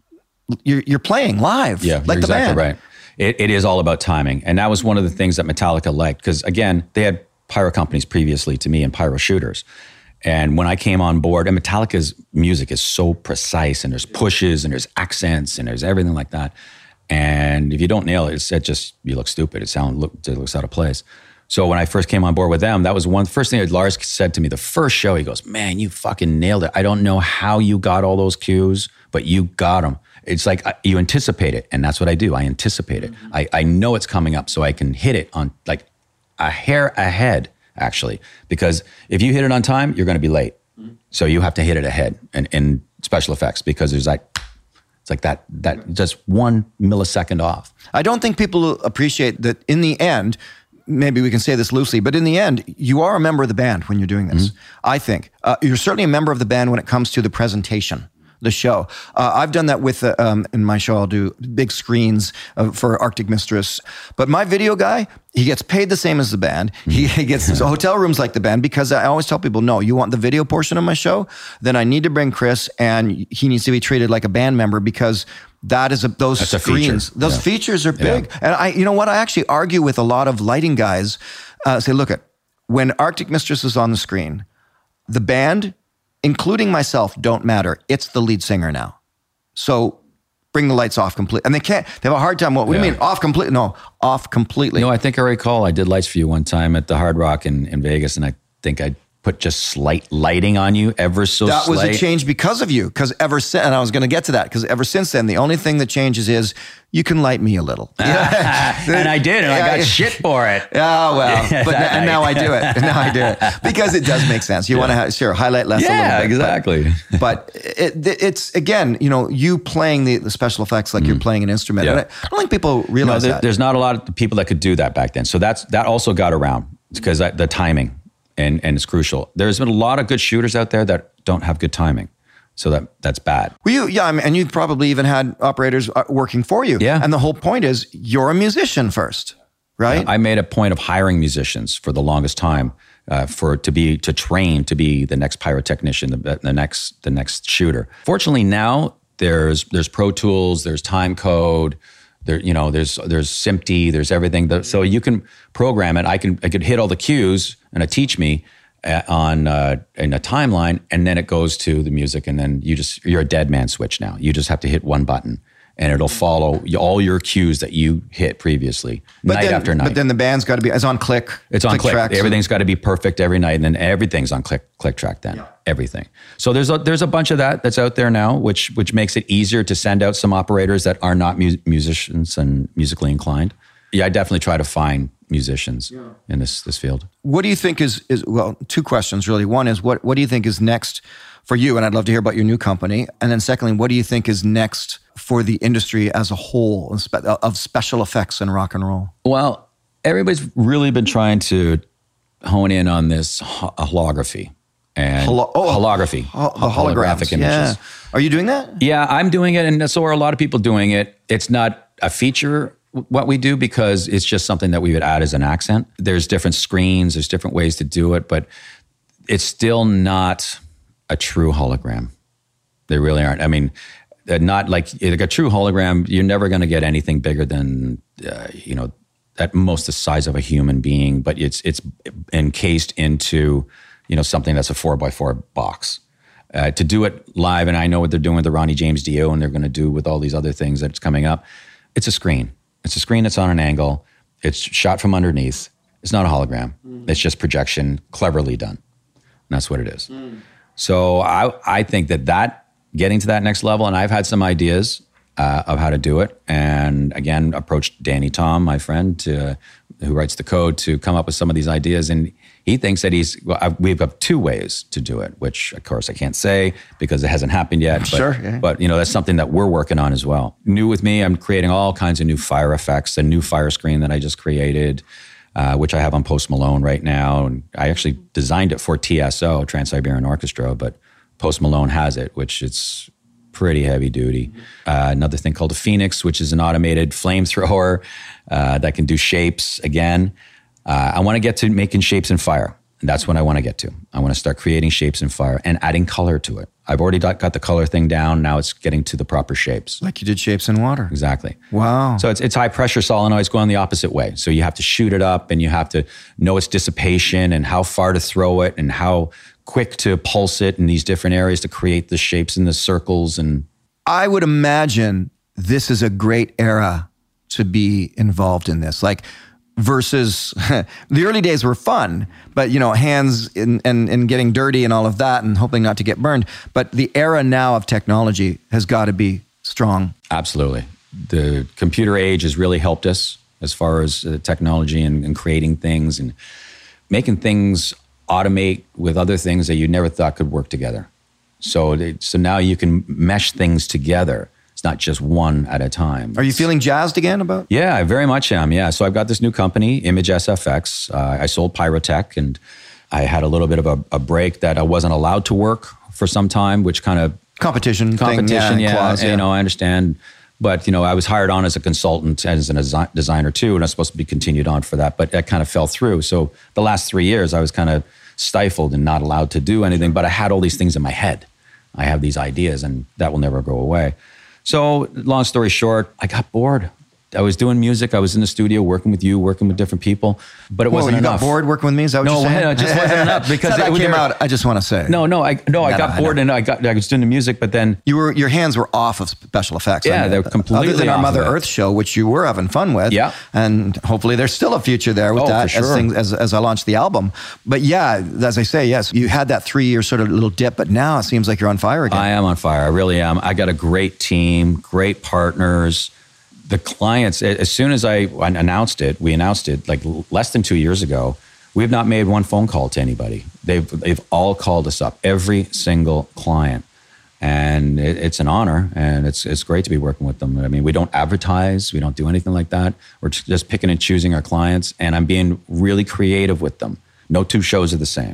You're playing live, like the band. Right. It is all about timing. And that was one of the things that Metallica liked. Because again, they had pyro companies previously to me and pyro shooters. And when I came on board, and Metallica's music is so precise and there's pushes and there's accents and there's everything like that. And if you don't nail it, you look stupid. It looks out of place. So when I first came on board with them, that was first thing that Lars said to me the first show. He goes, man, you fucking nailed it. I don't know how you got all those cues, but you got them. It's like you anticipate it, and that's what I do. I anticipate it. I know it's coming up, so I can hit it on like a hair ahead, actually. Because if you hit it on time, you're going to be late. So you have to hit it ahead in special effects because it's like that just 1 millisecond off. I don't think people appreciate that in the end. Maybe we can say this loosely, but in the end, you are a member of the band when you're doing this. I think you're certainly a member of the band when it comes to the presentation. The show. I've done that with, in my show, I'll do big screens for Arctic Mistress. But my video guy, he gets paid the same as the band. He gets hotel rooms like the band because I always tell people, no, you want the video portion of my show? Then I need to bring Chris and he needs to be treated like a band member because that is those screens. Those features are big. And you know what? I actually argue with a lot of lighting guys. Say, look, when Arctic Mistress is on the screen, the band, including myself, don't matter. It's the lead singer now. So bring the lights off completely. And they have a hard time. What do you mean off completely? No, off completely. No, I think I recall I did lights for you one time at the Hard Rock in Vegas. And I think I put just slight lighting on you, ever so slight. That was a change because of you. Because ever since, and I was going to get to that, because ever since then, the only thing that changes is you can light me a little. And I did, and I got shit for it. Oh, well, but now I do it. Now I do it. Because it does make sense. You want to, highlight less a little bit. Yeah, exactly. But it's, again, you playing the special effects like you're playing an instrument. Yeah. And I don't think people realize that. There's not a lot of people that could do that back then. So that also got around because the timing. And it's crucial. There's been a lot of good shooters out there that don't have good timing. So that's bad. Well, and you probably even had operators working for you. Yeah. And the whole point is you're a musician first, right? I made a point of hiring musicians for the longest time. to train to be the next pyrotechnician, the next shooter. Fortunately, now there's Pro Tools, there's time code, there's SMPTE, there's everything. So you can program it. I could hit all the cues and it teach me in a timeline, and then it goes to the music, and then you're a dead man switch now. You just have to hit one button, and it'll follow all your cues that you hit previously, after night. But then the band's got to be, it's on click. It's on click. Tracks. Everything's got to be perfect every night, and then everything's on click track then. Yeah. Everything. So there's a bunch of that's out there now, which makes it easier to send out some operators that are not musicians and musically inclined. Yeah, I definitely try to find musicians in this field. What do you think is well, two questions really. One is what do you think is next for you? And I'd love to hear about your new company. And then secondly, what do you think is next for the industry as a whole of special effects in rock and roll? Well, everybody's really been trying to hone in on this holography and holography, the holographic images. Yeah. Are you doing that? Yeah, I'm doing it, and so are a lot of people doing it. It's not a feature what we do because it's just something that we would add as an accent. There's different screens, there's different ways to do it, but it's still not a true hologram. They really aren't. I mean, not like a true hologram, you're never going to get anything bigger than, at most the size of a human being, but it's encased into, something that's a 4x4 box. To do it live, and I know what they're doing with the Ronnie James Dio, and they're going to do with all these other things that's coming up, it's a screen. It's a screen that's on an angle. It's shot from underneath. It's not a hologram. It's just projection cleverly done. And that's what it is. So I think that getting to that next level, and I've had some ideas of how to do it. And again, approached Danny Tom, my friend, who writes the code, to come up with some of these ideas. And he thinks that we've got two ways to do it, which of course I can't say because it hasn't happened yet. But, sure. Yeah. But that's something that we're working on as well. New with me, I'm creating all kinds of new fire effects, a new fire screen that I just created, which I have on Post Malone right now. And I actually designed it for TSO, Trans-Siberian Orchestra, but Post Malone has it, which it's pretty heavy duty. Another thing called a Phoenix, which is an automated flamethrower that can do shapes again. I want to get to making shapes in fire. And that's what I want to get to. I want to start creating shapes in fire and adding color to it. I've already got the color thing down. Now it's getting to the proper shapes. Like you did shapes in water. Exactly. Wow. So it's high pressure solenoids going the opposite way. So you have to shoot it up and you have to know its dissipation and how far to throw it and how quick to pulse it in these different areas to create the shapes and the circles. And I would imagine this is a great era to be involved in this. Like, versus the early days were fun, but hands and getting dirty and all of that and hoping not to get burned. But the era now of technology has got to be strong. Absolutely. The computer age has really helped us as far as technology and creating things and making things automate with other things that you never thought could work together. So now you can mesh things together. It's not just one at a time. Are you feeling jazzed again about? Yeah, I very much am. Yeah. So I've got this new company, Image SFX. I sold Pyrotech, and I had a little bit of a break that I wasn't allowed to work for some time, which kind of competition thing, yeah. Clause, yeah. I understand. But, I was hired on as a consultant, as a designer too, and I was supposed to be continued on for that, but that kind of fell through. So the last 3 years, I was kind of stifled and not allowed to do anything, but I had all these things in my head. I have these ideas, and that will never go away. So long story short, I got bored. I was doing music. I was in the studio working with you, working with different people, but it wasn't enough. You got bored working with me? Is that what you're saying? No, it just wasn't enough because it came out. I just want to say. I got bored and I was doing the music, but then your hands were off of special effects. Yeah, they were completely other than our off Mother of Earth show, which you were having fun with. Yeah, and hopefully there's still a future there with that for sure. as I launch the album. But yeah, as I say, yes, you had that 3 year sort of little dip, but now it seems like you're on fire again. I am on fire. I really am. I got a great team, great partners. The clients, as soon as we announced it like less than 2 years ago. We've not made one phone call to anybody. They've all called us up, every single client. And it's an honor, and it's great to be working with them. I mean, we don't advertise, we don't do anything like that. We're just picking and choosing our clients, and I'm being really creative with them. No two shows are the same.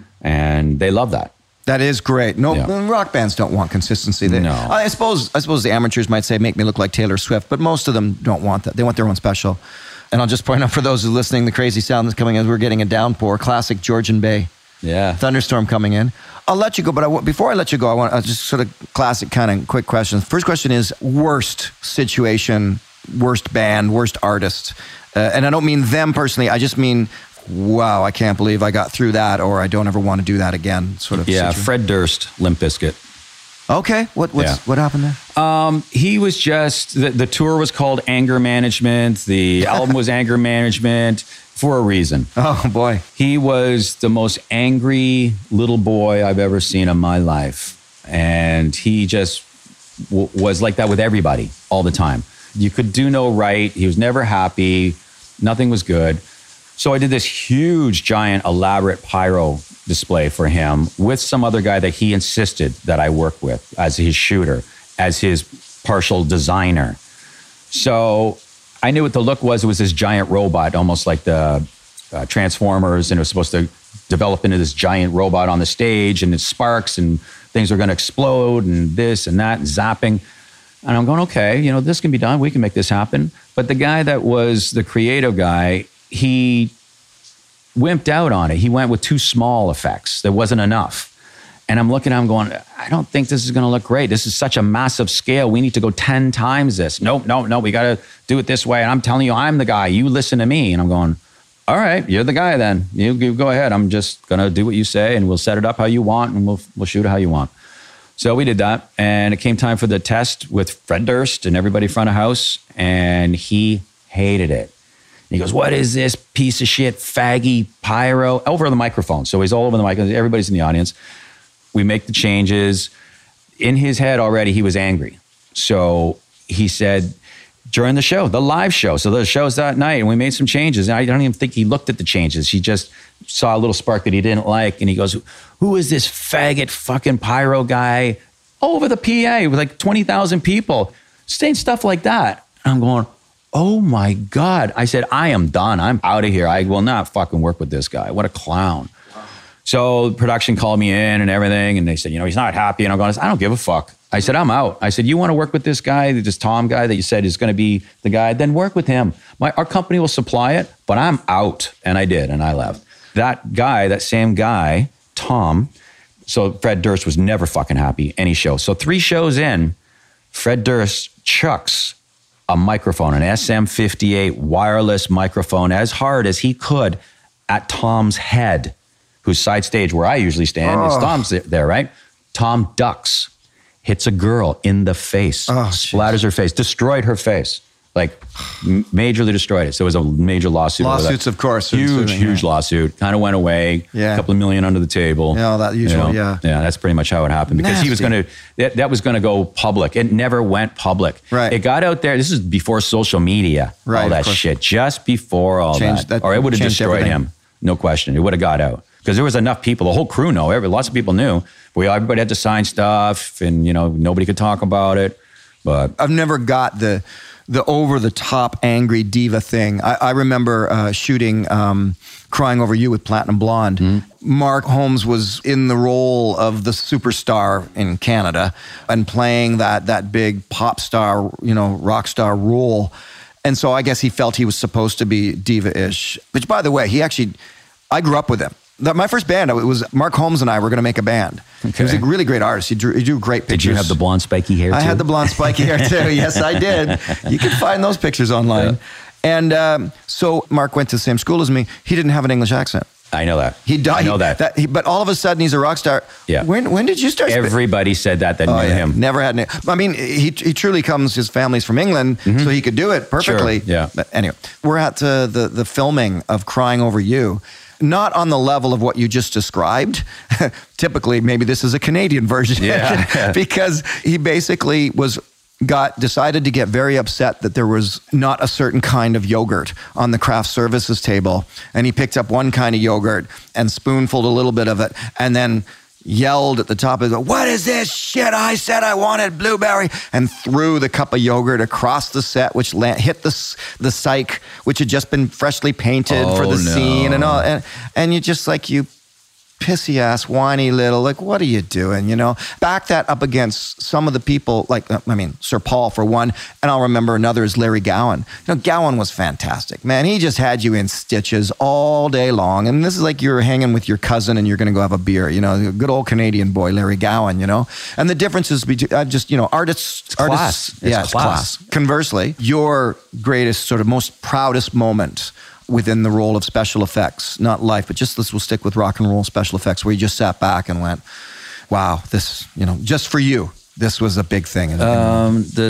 And they love that. That is great. No, rock bands don't want consistency. No. I suppose the amateurs might say, make me look like Taylor Swift, but most of them don't want that. They want their own special. And I'll just point out for those who are listening, the crazy sound that's coming as we're getting a downpour, classic Georgian Bay. Yeah. Thunderstorm coming in. I'll let you go, but before I let you go, I want just sort of classic kind of quick questions. First question is worst situation, worst band, worst artist. And I don't mean them personally. I just mean, wow, I can't believe I got through that, or I don't ever want to do that again sort of situation. Fred Durst, Limp Bizkit. Okay. What happened there? He was just, the tour was called Anger Management. The album was Anger Management for a reason. Oh, boy. He was the most angry little boy I've ever seen in my life. And he just was like that with everybody all the time. You could do no right. He was never happy. Nothing was good. So I did this huge, giant, elaborate pyro display for him with some other guy that he insisted that I work with as his shooter, as his partial designer. So I knew what the look was. It was this giant robot, almost like the Transformers, and it was supposed to develop into this giant robot on the stage, and it sparks, and things are going to explode, and this and that, and zapping. And I'm going, okay, this can be done. We can make this happen. But the guy that was the creative guy, he wimped out on it. He went with too small effects. There wasn't enough. And I'm looking at him going, I don't think this is going to look great. This is such a massive scale. We need to go 10 times this. Nope. We got to do it this way. And I'm telling you, I'm the guy. You listen to me. And I'm going, all right, you're the guy then. You go ahead. I'm just going to do what you say, and we'll set it up how you want, and we'll shoot it how you want. So we did that. And it came time for the test with Fred Durst and everybody front of house. And he hated it. He goes, what is this piece of shit, faggy pyro? Over the microphone. So he's all over the microphone. Everybody's in the audience. We make the changes. In his head already, he was angry. So he said, during the show, the live show. So the show's that night, and we made some changes. And I don't even think he looked at the changes. He just saw a little spark that he didn't like. And he goes, who is this faggot fucking pyro guy over the PA with like 20,000 people saying stuff like that? And I'm going, oh my God. I said, I am done. I'm out of here. I will not fucking work with this guy. What a clown. So production called me in and everything. And they said, he's not happy. And I'm going, I don't give a fuck. I said, I'm out. I said, you want to work with this guy, this Tom guy that you said is going to be the guy, then work with him. Our company will supply it, but I'm out. And I did. And I left. That guy, that same guy, Tom. So Fred Durst was never fucking happy any show. So 3 shows in, Fred Durst chucks a microphone, an SM58 wireless microphone, as hard as he could at Tom's head, who's side stage where I usually stand. Is Tom's there, right? Tom ducks, hits a girl in the face, splatters her face, destroyed her face, like majorly destroyed it. So it was a major lawsuit. Lawsuits, of course. Huge lawsuit. Kind of went away. Yeah. A couple of million under the table. Yeah, that usual, yeah. Yeah, that's pretty much how it happened. Because he was going to, that was going to go public. It never went public. Right. It got out there. This is before social media. Right. All that shit. Just before all that. Or it would have destroyed him. No question. It would have got out. Because there was enough people, the whole crew lots of people knew. Everybody had to sign stuff, and nobody could talk about it. But I've never got the over-the-top angry diva thing. I remember shooting Crying Over You with Platinum Blonde. Mm-hmm. Mark Holmes was in the role of the superstar in Canada and playing that big pop star, rock star role. And so I guess he felt he was supposed to be diva-ish. Which, by the way, I grew up with him. My first band, it was Mark Holmes and I were going to make a band. Okay. He was a really great artist. He drew great pictures. Did you have the blonde spiky hair too? I had the blonde spiky hair too. Yes, I did. You can find those pictures online. Yeah. And so Mark went to the same school as me. He didn't have an English accent. I know that. He died. I know that. But all of a sudden, he's a rock star. Yeah. When did you start? Everybody said that knew him. Never had any. I mean, he truly comes, his family's from England, so he could do it perfectly. Sure. Yeah. But anyway, we're at the filming of Crying Over You. Not on the level of what you just described. Typically, maybe this is a Canadian version. Yeah. Because he basically decided to get very upset that there was not a certain kind of yogurt on the craft services table. And he picked up one kind of yogurt and spoonfuled a little bit of it and then yelled at the top of it, what is this shit? I said I wanted blueberry, and threw the cup of yogurt across the set, which hit the cyc, which had just been freshly painted for the scene and all. And you're just like, you pissy ass, whiny little, like, what are you doing? You know, back that up against some of the people, like, Sir Paul for one, and I'll remember another is Larry Gowan. You know, Gowan was fantastic, man. He just had you in stitches all day long. And this is like you're hanging with your cousin and you're going to go have a beer, you know, good old Canadian boy, Larry Gowan, you know. And the differences between artists. It's class. Conversely, your greatest, sort of most proudest moment within the role of special effects, not life, but we'll stick with rock and roll special effects, where you just sat back and went, wow, this, you know, just for you, this was a big thing. The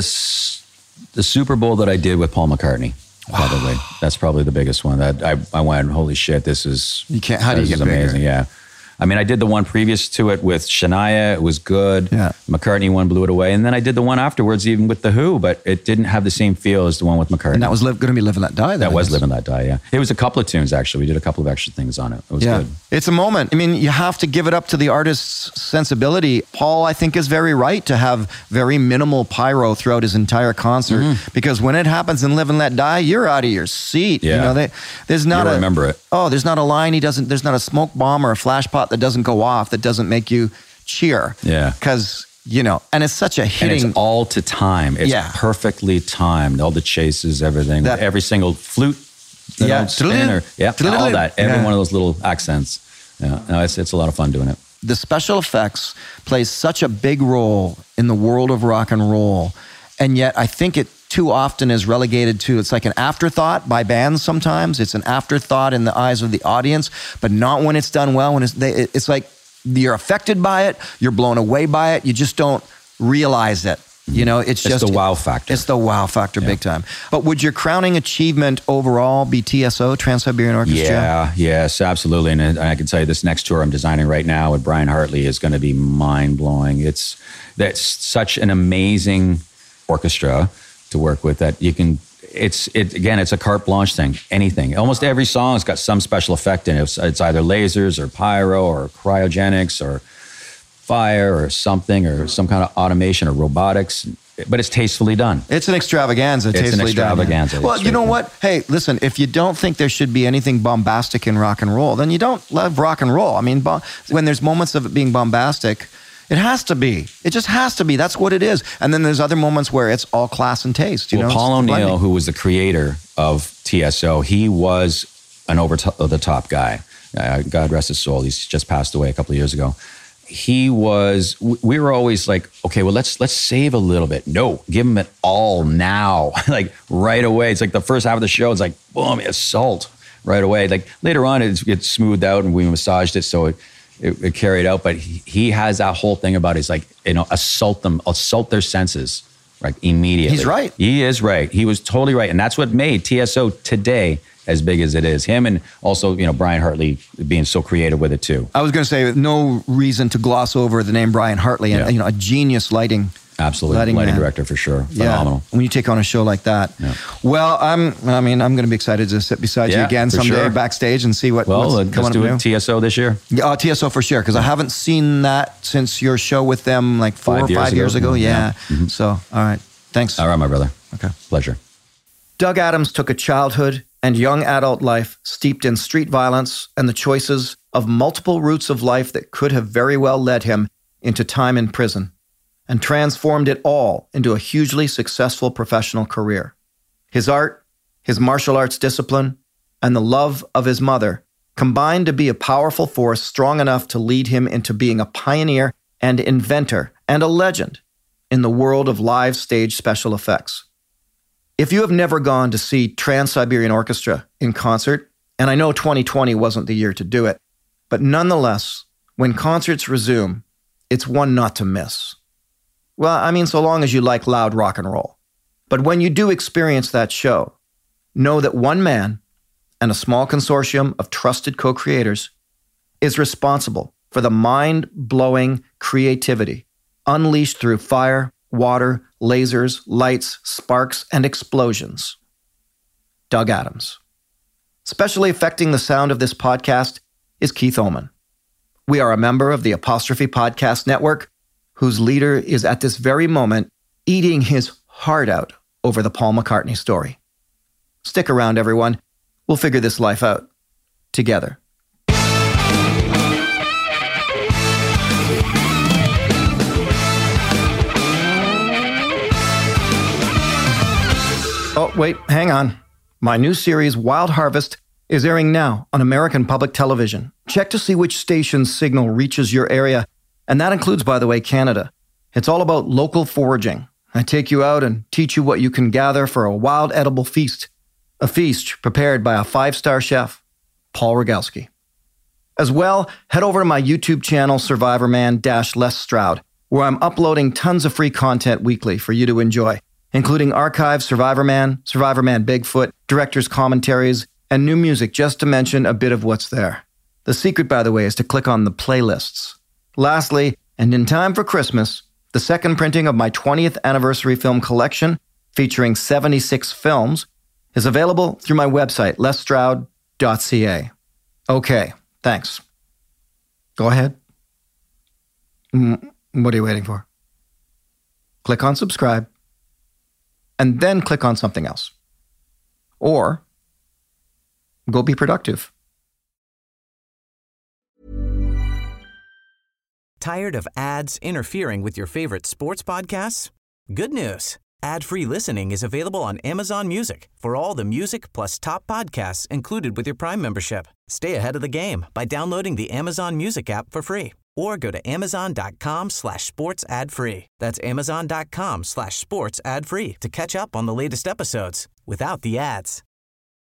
Super Bowl that I did with Paul McCartney, probably. That's probably the biggest one that I went, holy shit, this is, how do you get amazing. bigger? Yeah. I mean, I did the one previous to it with Shania. It was good. Yeah. McCartney one blew it away. And then I did the one afterwards, even with The Who, but it didn't have the same feel as the one with McCartney. And that was going to be Live and Let Die. That was Live and Let Die, yeah. It was a couple of tunes, actually. We did a couple of extra things on it. It was good. It's a moment. I mean, you have to give it up to the artist's sensibility. Paul, I think, is very right to have very minimal pyro throughout his entire concert, because when it happens in Live and Let Die, you're out of your seat. Yeah. You know, there's not You'll remember it. Oh, there's not a line there's not a smoke bomb or a flash pot that doesn't go off, that doesn't make you cheer. Yeah. Because, you know, and it's such a hitting. And it's all to time. It's perfectly timed. All the chases, everything. Every single flute. Spin or, all that. Every one of those little accents. Yeah. No, it's a lot of fun doing it. The special effects plays such a big role in the world of rock and roll. And yet I think it too often is relegated to, it's like an afterthought by bands sometimes. It's an afterthought in the eyes of the audience, but not when it's done well. When it's like you're affected by it, you're blown away by it, you just don't realize it. You know, it's just the wow factor. It's the wow factor big time. But would your crowning achievement overall be TSO, Trans-Siberian Orchestra? Yeah, yes, absolutely. And I can tell you this next tour I'm designing right now with Brian Hartley is going to be mind-blowing. That's such an amazing orchestra to work with that you can, it's a carte blanche thing, anything. Almost every song's got some special effect in it. It's either lasers or pyro or cryogenics or fire or something or some kind of automation or robotics, but it's tastefully done. It's an extravaganza, tastefully done. Yeah. Well, you know what? Hey, listen, if you don't think there should be anything bombastic in rock and roll, then you don't love rock and roll. I mean, when there's moments of it being bombastic, it has to be. It just has to be. That's what it is. And then there's other moments where it's all class and taste. You know, Paul O'Neill, who was the creator of TSO, he was an over-the-top guy. God rest his soul. He's just passed away a couple of years ago. We were always like, okay, well, let's save a little bit. No, give him it all now, like right away. It's like the first half of the show, it's like, boom, assault right away. Like later on, it gets smoothed out and we massaged it so it carried out. But he has that whole thing about it's like, you know, assault their senses, right, immediately. He's right. He is right. He was totally right. And that's what made TSO today as big as it is. Him and also, you know, Brian Hartley being so creative with it too. I was going to say, no reason to gloss over the name Brian Hartley, and you know, a genius lighting. Absolutely, lighting director for sure. Phenomenal. Yeah. When you take on a show like that. Yeah. Well, I'm going to be excited to sit beside you again someday backstage and see what's coming up new. Let's do TSO this year. Yeah, TSO for sure, because I haven't seen that since your show with them like 4 or 5 years ago. Yeah. Mm-hmm. So, all right. Thanks. All right, my brother. Okay. Pleasure. Doug Adams took a childhood and young adult life steeped in street violence and the choices of multiple routes of life that could have very well led him into time in prison, and transformed it all into a hugely successful professional career. His art, his martial arts discipline, and the love of his mother combined to be a powerful force strong enough to lead him into being a pioneer and inventor and a legend in the world of live stage special effects. If you have never gone to see Trans-Siberian Orchestra in concert, and I know 2020 wasn't the year to do it, but nonetheless, when concerts resume, it's one not to miss. Well, I mean, so long as you like loud rock and roll. But when you do experience that show, know that one man and a small consortium of trusted co-creators is responsible for the mind-blowing creativity unleashed through fire, water, lasers, lights, sparks, and explosions. Doug Adams. Specially affecting the sound of this podcast is Keith Oman. We are a member of the Apostrophe Podcast Network, whose leader is at this very moment eating his heart out over the Paul McCartney story. Stick around, everyone. We'll figure this life out together. Oh, wait, hang on. My new series, Wild Harvest, is airing now on American Public Television. Check to see which station's signal reaches your area, and that includes, by the way, Canada. It's all about local foraging. I take you out and teach you what you can gather for a wild edible feast. A feast prepared by a 5-star chef, Paul Rogalski. As well, head over to my YouTube channel, Survivorman-Les Stroud, where I'm uploading tons of free content weekly for you to enjoy, including archived Survivorman, Survivorman Bigfoot, director's commentaries, and new music, just to mention a bit of what's there. The secret, by the way, is to click on the playlists. Lastly, and in time for Christmas, the second printing of my 20th anniversary film collection, featuring 76 films, is available through my website, lesstroud.ca. Okay, thanks. Go ahead. What are you waiting for? Click on subscribe, and then click on something else. Or go be productive. Tired of ads interfering with your favorite sports podcasts? Good news. Ad-free listening is available on Amazon Music for all the music plus top podcasts included with your Prime membership. Stay ahead of the game by downloading the Amazon Music app for free or go to amazon.com/sports ad free. That's amazon.com/sports ad free to catch up on the latest episodes without the ads.